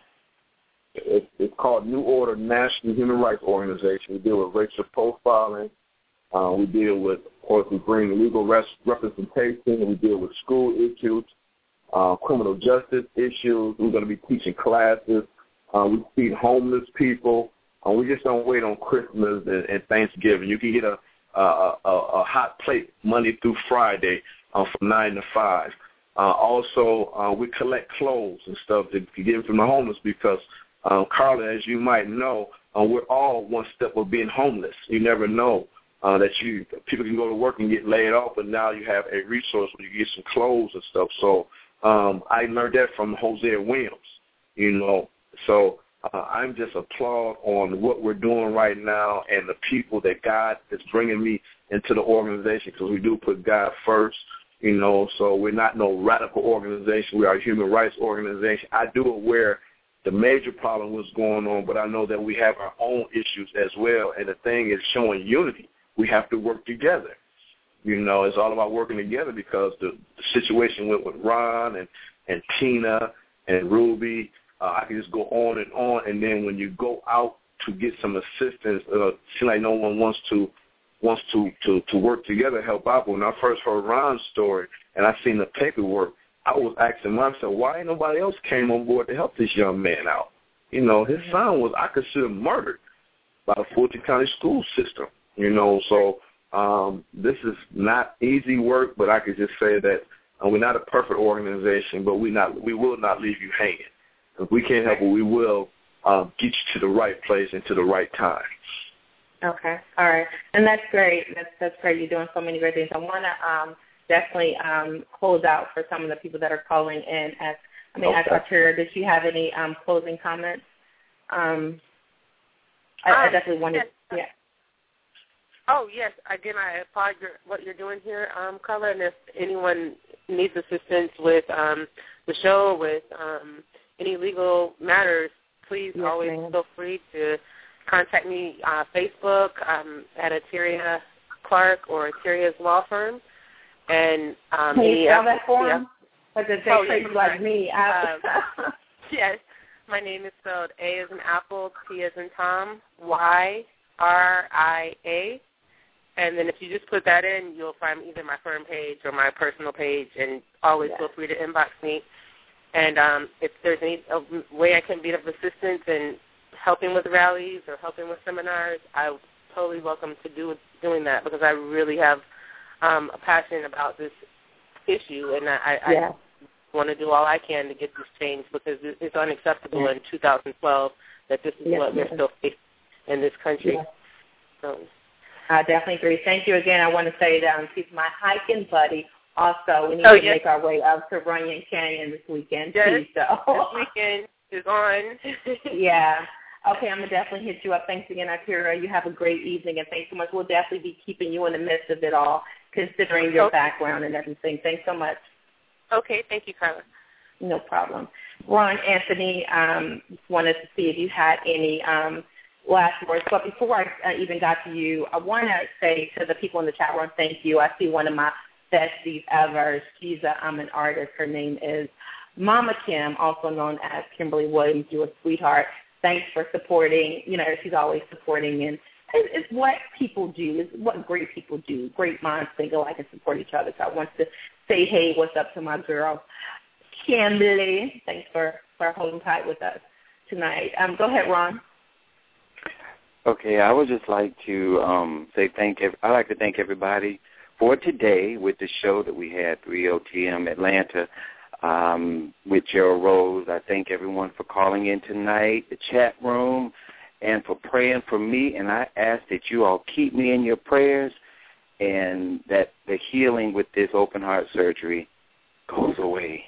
It's, it's called New Order National Human Rights Organization. We deal with racial profiling. Uh, we deal with, of course, we bring legal res- representation. We deal with school issues, uh, criminal justice issues. We're going to be teaching classes. Uh, we feed homeless people. Uh, we just don't wait on Christmas and, and Thanksgiving. You can get a, a, a, a hot plate Monday through Friday uh, from nine to five. Uh, also, uh, we collect clothes and stuff to, to give from the homeless because, uh, Carla, as you might know, uh, we're all one step of being homeless. You never know. Uh, that you people can go to work and get laid off, but now you have a resource where you get some clothes and stuff. So um, I learned that from Hosea Williams, you know. So uh, I'm just applaud on what we're doing right now and the people that God is bringing me into the organization, because we do put God first, you know. So we're not no radical organization. We are a human rights organization. I do aware the major problem was going on, but I know that we have our own issues as well. And the thing is showing unity. We have to work together. You know, it's all about working together because the, the situation went with Ron and, and Tina and Ruby. Uh, I can just go on and on. And then when you go out to get some assistance, uh, it seems like no one wants to wants to, to, to work together, help out. When I first heard Ron's story and I seen the paperwork, I was asking myself, why ain't nobody else came on board to help this young man out? You know, his son was, I consider, murdered by the Fulton County school system. You know, so um, this is not easy work, but I could just say that uh, we're not a perfect organization, but we not we will not leave you hanging. If we can't help it, we will uh, get you to the right place and to the right time. Okay, all right, and that's great. That's that's great. You're doing so many great things. I want to um, definitely um, close out for some of the people that are calling in. As I mean, okay. As Arturo, did you have any um, closing comments? Um, I, um, I definitely wanted, yes. yeah. Oh, yes. Again, I applaud your, what you're doing here, um, Carla, and if anyone needs assistance with um, the show, with um, any legal matters, please yes, always ma'am. feel free to contact me on uh, Facebook um, at Ateria Clark or Ateria's Law Firm. And, um, Can you spell that for yeah. him? Because they oh, yes, like me. I, um, yes. My name is spelled A as in apple, T as in Tom, Y R I A. And then if you just put that in, you'll find either my firm page or my personal page, and always yeah. feel free to inbox me. And um, if there's any way I can be of assistance in helping with rallies or helping with seminars, I'm totally welcome to do doing that, because I really have um, a passion about this issue, and I, yeah. I want to do all I can to get this changed, because it's unacceptable yeah. in two thousand twelve that this is yes, what yes. we're still facing in this country. Yeah. So. I definitely agree. Thank you again. I want to say that um, she's my hiking buddy. Also, we need oh, to yes. make our way up to Runyon Canyon this weekend, yes. too. So. This weekend is on. yeah. Okay, I'm going to definitely hit you up. Thanks again, Akira. You have a great evening, and thanks so much. We'll definitely be keeping you in the midst of it all, considering your okay. background and everything. Thanks so much. Okay, thank you, Carla. No problem. Ron Anthony, um, just wanted to see if you had any um, last words. But before I uh, even got to you, I want to say to the people in the chat room, thank you. I see one of my besties ever. She's a, um, an artist. Her name is Mama Kim, also known as Kimberly Williams. You're a sweetheart. Thanks for supporting. You know, she's always supporting, and it's what people do. It's what great people do. Great minds think alike and support each other. So I want to say, hey, what's up to my girl, Kimberly. Thanks for, for holding tight with us tonight. Um, go ahead, Ron. Okay, I would just like to um, say thank. Ev- I'd like to thank everybody for today with the show that we had, three O T M Atlanta. Um, with Gerald Rose. I thank everyone for calling in tonight, the chat room, and for praying for me. And I ask that you all keep me in your prayers and that the healing with this open heart surgery goes away.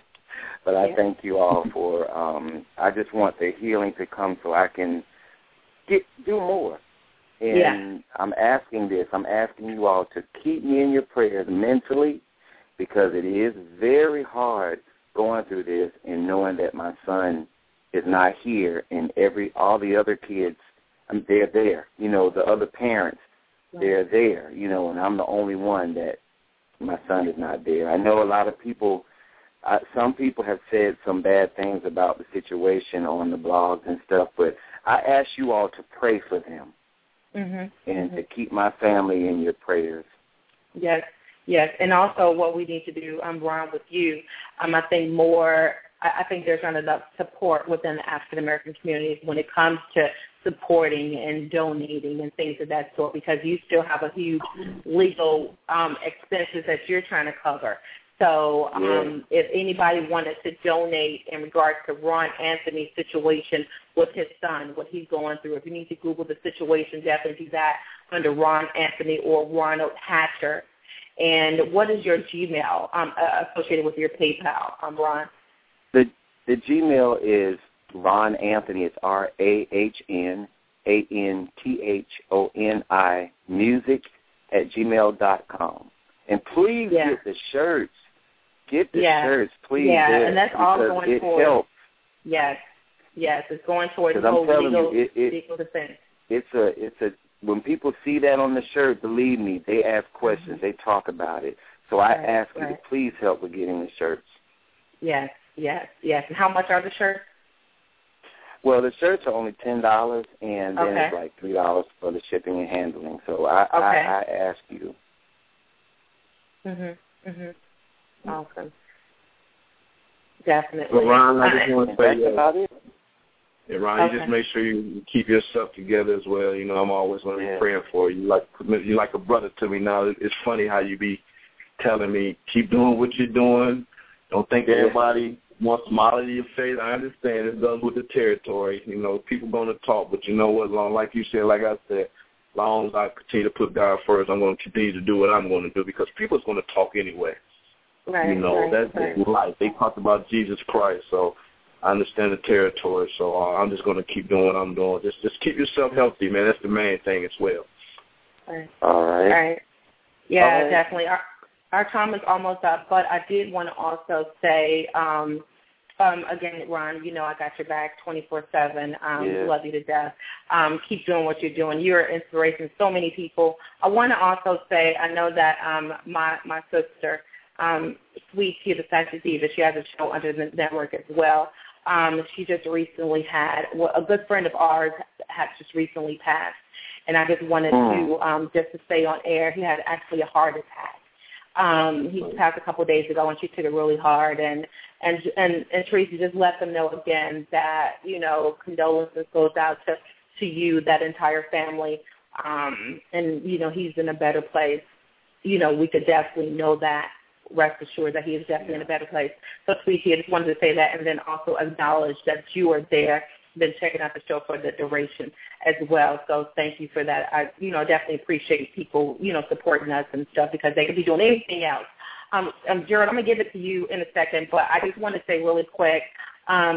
But I thank you all for, um, I just want the healing to come so I can get do more. And yeah. I'm asking this, I'm asking you all to keep me in your prayers mentally, because it is very hard going through this and knowing that my son is not here and every all the other kids, um, they're there. You know, the other parents, they're there, you know, and I'm the only one that my son is not there. I know a lot of people, uh, some people have said some bad things about the situation on the blogs and stuff, but I ask you all to pray for them mm-hmm. and mm-hmm. to keep my family in your prayers. Yes. Yes, and also what we need to do, um, Ron, with you, um, I think more, I, I think there's not enough support within the African-American community when it comes to supporting and donating and things of that sort, because you still have a huge legal um, expenses that you're trying to cover. So um, yeah. if anybody wanted to donate in regards to Ron Anthony's situation with his son, what he's going through, if you need to Google the situation, definitely do that under Ron Anthony or Ronald Hatcher. And what is your Gmail um, uh, associated with your PayPal, um, Ron? The the Gmail is Ron Anthony. It's R A H N A N T H O N I music at gmail dot com. And please yeah. get the shirts. Get the yeah. shirts, please. Yeah, there, and that's all going it towards. Helps. Yes, yes, it's going towards the whole legal, you, it, it, legal defense. It's a, it's a. When people see that on the shirt, believe me, they ask questions. Mm-hmm. They talk about it. So I right, ask right. you to please help with getting the shirts. Yes, yes, yes. And how much are the shirts? Well, the shirts are only ten dollars, and then okay. it's like three dollars for the shipping and handling. So I, okay. I, I ask you. Mhm. Mhm. Awesome. Definitely. Well, Ron, I just want to say that's about it. Yeah, Ron, okay. you just make sure you keep yourself together as well. You know, I'm always going to be yeah. praying for you. Like you're like a brother to me now. It's funny how you be telling me, keep doing what you're doing. Don't think yeah. everybody wants to smile in your face. I understand it goes with the territory. You know, people going to talk, but you know what? Long, like you said, like I said, as long as I continue to put God first, I'm going to continue to do what I'm going to do because people's going to talk anyway. Right. You know, right, that's right. life. They talked about Jesus Christ, so I understand the territory, so uh, I'm just going to keep doing what I'm doing. Just just keep yourself healthy, man. That's the main thing as well. All right. All right. All right. Yeah, All right. definitely. Our, our time is almost up, but I did want to also say, um, um, again, Ron, you know I got your back twenty-four seven. Um, yeah. Love you to death. Um, keep doing what you're doing. You're an inspiration to so many people. I want to also say I know that um, my, my sister, um, Sweet Tea, the Sexy Diva, she has a show under the network as well. Um, she just recently had, well, a good friend of ours had just recently passed, and I just wanted mm. to, um, just to stay on air, he had actually a heart attack. Um, he passed a couple of days ago, and she took it really hard, and, and, and, and Tracy just let them know again that, you know, condolences goes out to, to you, that entire family, um, and, you know, he's in a better place. You know, we could definitely know that. Rest assured that he is definitely yeah. in a better place. So, Sweetie, I just wanted to say that and then also acknowledge that you are there, been checking out the show for the duration as well. So thank you for that. I, you know, definitely appreciate people, you know, supporting us and stuff because they could be doing anything else. Um, um Gerald, I'm going to give it to you in a second, but I just want to say really quick, um,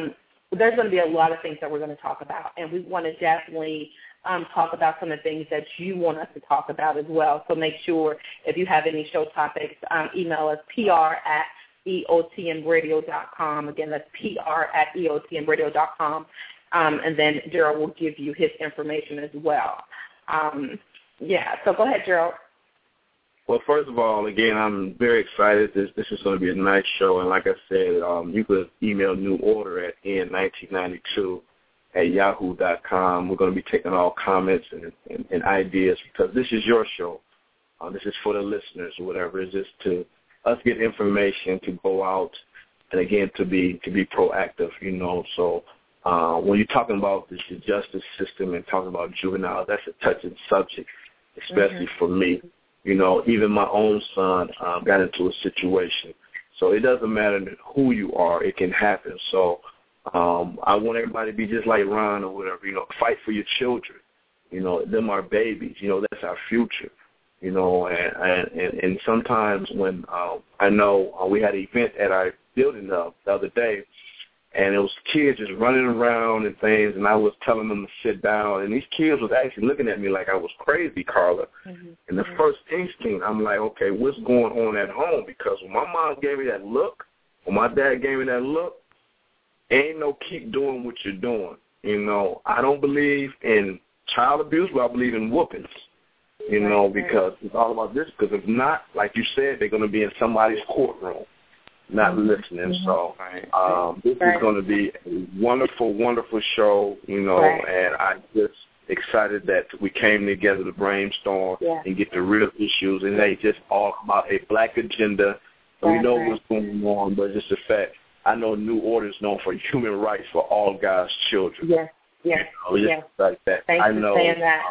there's going to be a lot of things that we're going to talk about, and we want to definitely um, talk about some of the things that you want us to talk about as well. So make sure if you have any show topics, um, email us P R at E O T M radio dot com. Again, that's P R at E O T M radio dot com, um, and then Gerald will give you his information as well. Um, yeah, so go ahead, Gerald. Well, first of all, again, I'm very excited. This this is going to be a nice show, and like I said, um, you could email New Order at N nineteen ninety-two at yahoo dot com. We're going to be taking all comments and, and, and ideas because this is your show. Uh, this is for the listeners or whatever. It's just to us get information to go out and, again, to be to be proactive, you know. So uh, when you're talking about the justice system and talking about juveniles, that's a touching subject, especially mm-hmm. for me. You know, even my own son um, got into a situation. So it doesn't matter who you are. It can happen. So um, I want everybody to be just like Ron or whatever, you know, fight for your children. You know, them are babies. You know, that's our future. You know, and and, and sometimes when uh, I know uh, we had an event at our building uh, the other day, and it was kids just running around and things, and I was telling them to sit down, and these kids was actually looking at me like I was crazy, Carla. Mm-hmm. And the mm-hmm. first instinct, I'm like, okay, what's going on at home? Because when my mom gave me that look, when my dad gave me that look, ain't no keep doing what you're doing. You know, I don't believe in child abuse, but I believe in whoopings. You know, because it's all about this. Because if not, like you said, they're going to be in somebody's courtroom, not mm-hmm. listening. Mm-hmm. So um, this right. is going to be a wonderful, wonderful show, you know, right. and I'm just excited that we came together to brainstorm yeah. and get the real issues. And they just all about a black agenda. Right. We know right. what's going on, but just the fact, I know New Order is known for human rights for all God's children. Yes, yes, you know, yes. Like that. Thanks I know, for saying that.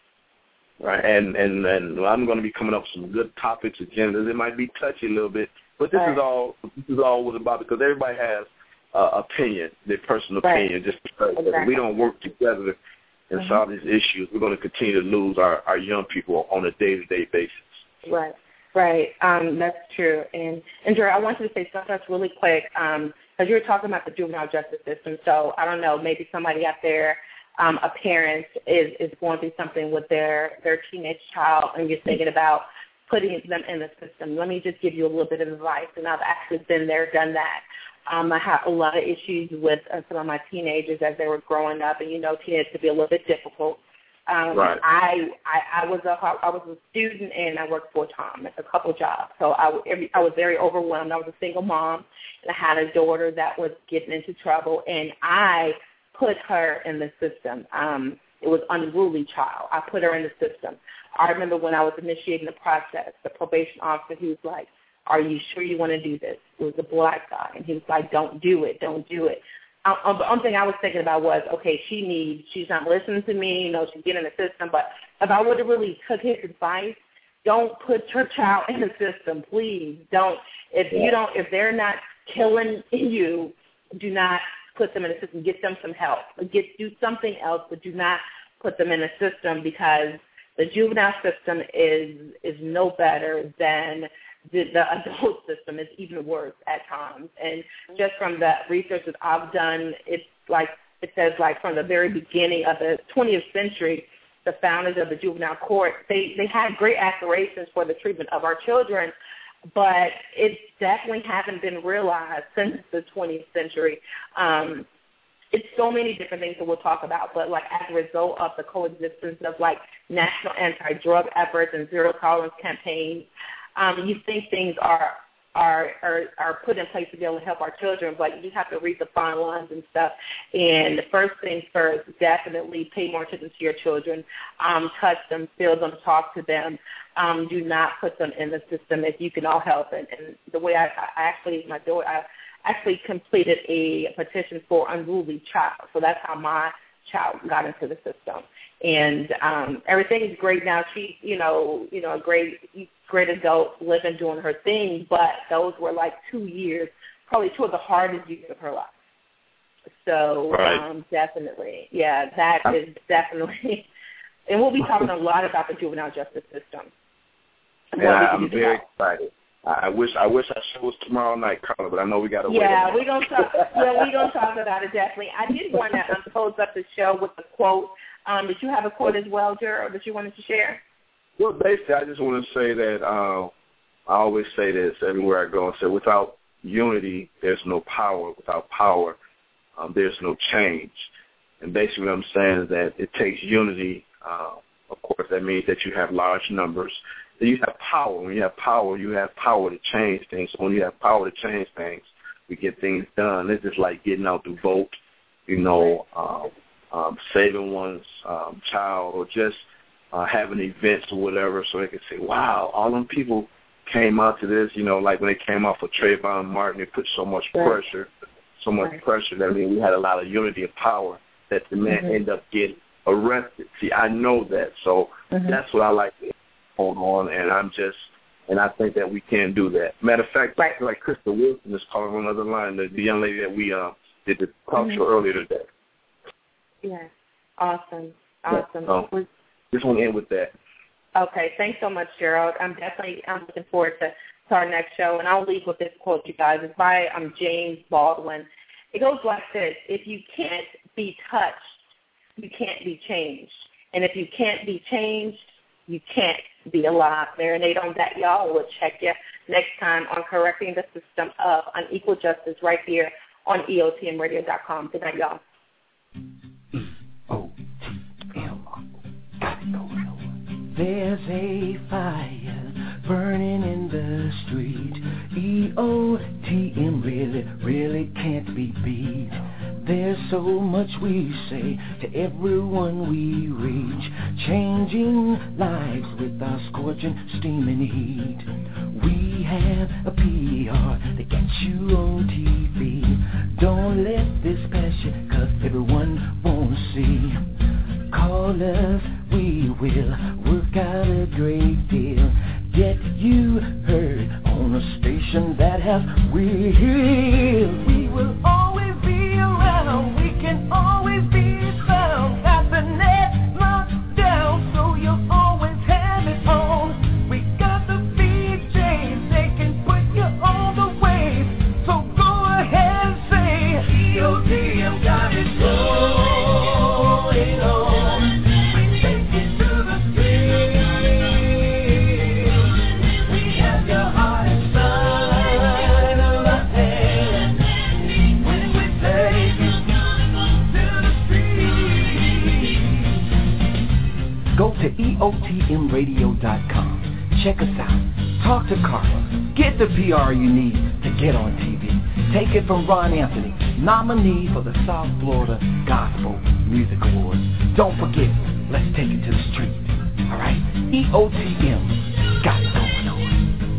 Right, and, and, and I'm going to be coming up with some good topics, agendas. It might be touchy a little bit, but this right. is all this is all what it's about because everybody has uh, opinion, their personal right. opinion. Just because exactly. we don't work together and mm-hmm. solve these issues, we're going to continue to lose our, our young people on a day-to-day basis. Right, right. Um, that's true. And, and Jerry, I wanted to say something that's really quick because um, you were talking about the juvenile justice system. So I don't know, maybe somebody out there, Um, a parent is, is going through something with their, their teenage child and you're thinking about putting them in the system. Let me just give you a little bit of advice, and I've actually been there, done that. Um, I had a lot of issues with uh, some of my teenagers as they were growing up, and you know teenagers can be a little bit difficult. Um, right. I, I I was a I was a student and I worked full time. It's a couple jobs, so I, every, I was very overwhelmed. I was a single mom, and I had a daughter that was getting into trouble, and I put her in the system. Um, it was unruly child. I put her in the system. I remember when I was initiating the process, the probation officer, he was like, are you sure you want to do this? It was a black guy, and he was like, don't do it, don't do it. Um, the only thing I was thinking about was, okay, she needs, she's not listening to me, you know, she's getting in the system, but if I would have really took his advice, don't put your child in the system, please. Don't, if you don't, if they're not killing you, do not put them in the system. Get them some help. Get do something else, but do not put them in a system because the juvenile system is is no better than the, the adult system. It's even worse at times. And just from the research that I've done, it's like it says like from the very beginning of the twentieth century, the founders of the juvenile court, they, they had great aspirations for the treatment of our children, but it definitely hasn't been realized since the twentieth century. Um, it's so many different things that we'll talk about, but like as a result of the coexistence of like national anti-drug efforts and zero tolerance campaigns, um, you think things are, are are are put in place to be able to help our children, but you have to read the fine lines and stuff. And the first things first, definitely pay more attention to your children, um, touch them, feel them, talk to them. Um, do not put them in the system if you can all help. And, and the way I, I actually, my daughter, I actually completed a petition for unruly child. So that's how my child got into the system. And um, everything is great now. She's, you know, you know, a great, great adult living, doing her thing. But those were like two years, probably two of the hardest years of her life. So right. um, definitely, yeah, that is definitely. And we'll be talking a lot about the juvenile justice system. Yeah, I'm very excited. I wish I wish our show was tomorrow night, Carla, but I know we got to wait. Yeah, we're gonna talk. Yeah, we're gonna talk about it definitely. I did want to um, close up the show with a quote. Um, did you have a quote as well, Gerald, that you wanted to share? Well, basically, I just want to say that uh, I always say this everywhere I go. I say, without unity, there's no power. Without power, um, there's no change. And basically, what I'm saying is that it takes unity. Uh, of course, that means that you have large numbers. Then you have power. When you have power, you have power to change things. So when you have power to change things, we get things done. It's just like getting out to vote, you know, uh, um, saving one's um, child, or just uh, having events or whatever, so they can say, wow, all them people came out to this, you know, like when they came out for Trayvon Martin, they put so much pressure, so much right. pressure that I mean, we had a lot of unity of power that the man mm-hmm. ended up getting arrested. See, I know that, so mm-hmm. that's what I like to hold on, and I'm just, and I think that we can do that. Matter of fact, right. like Krista Wilson is calling on another line, the, the young lady that we uh, did the talk mm-hmm. show earlier today. Yeah, awesome, awesome. Yeah, so, just want to end with that. Okay, thanks so much, Gerald. I'm definitely I'm looking forward to, to our next show, and I'll leave with this quote, you guys. It's by um, James Baldwin. It goes like this: if you can't be touched, you can't be changed. And if you can't be changed, you can't be alive. Marinate on that, y'all. We'll check you next time on Correcting the System of Unequal Justice right here on E O T M radio dot com. Good night, y'all. There's a fire burning in the street. E O T M really, really can't be beat. There's so much we say to everyone we reach, changing lives with our scorching, steaming heat. We have a P R that gets you on T V. Don't let this pass you, 'cause everyone wants to see. Call us, we will work out a great deal. Get you heard on a station that has wheels. We will always be around. We can always be found. Got the net locked down, so you'll always have it on. We got the V Js, they can put you on the wave. So go ahead and say, E O T M got it going on. Go to E O T M radio dot com. Check us out. Talk to Carla. Get the P R you need to get on T V. Take it from Ron Anthony, nominee for the South Florida Gospel Music Awards. Don't forget, let's take it to the street. All right? E O T M got it going on.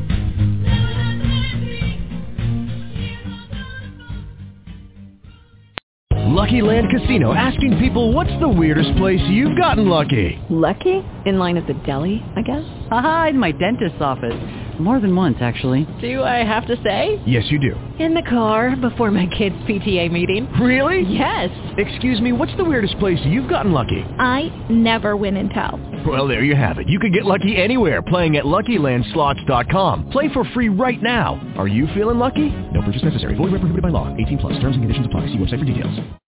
Lucky Land Casino, asking people, what's the weirdest place you've gotten lucky? Lucky? In line at the deli, I guess? Aha, in my dentist's office. More than once, actually. Do I have to say? Yes, you do. In the car before my kids' P T A meeting. Really? Yes. Excuse me, what's the weirdest place you've gotten lucky? I never win and tell. Well, there you have it. You can get lucky anywhere, playing at Lucky Land Slots dot com. Play for free right now. Are you feeling lucky? No purchase necessary. Void where prohibited by law. eighteen plus. Terms and conditions apply. See website for details.